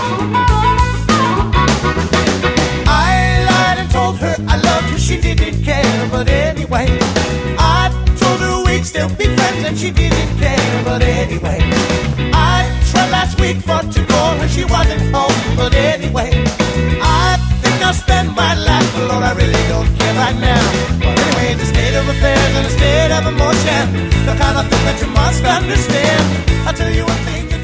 I lied and told her I loved her, she didn't care, but anyway. I told her we'd still be friends and she didn't care, but anyway. I tried last week for to call her, she wasn't home, but anyway. I think I'll spend my life, but Lord, I really don't care right now. But anyway, the state of affairs and the state of emotion, the kind of thing that you must understand. I'll tell you one thing.